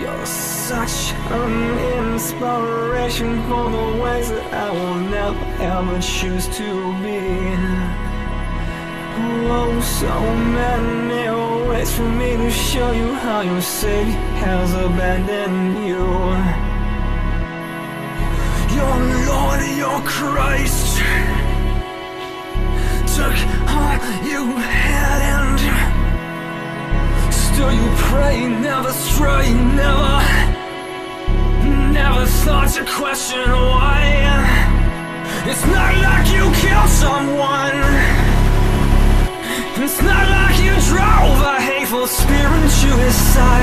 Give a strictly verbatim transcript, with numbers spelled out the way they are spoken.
You're such an inspiration for the ways that I will never ever choose to be. Oh, so many ways for me to show you how your Savior has abandoned you. Your Lord, your Christ took all you had, and still you pray, never stray, never, never thought to question why. It's not like you killed someone, it's not like you drove a hateful spirit to his side.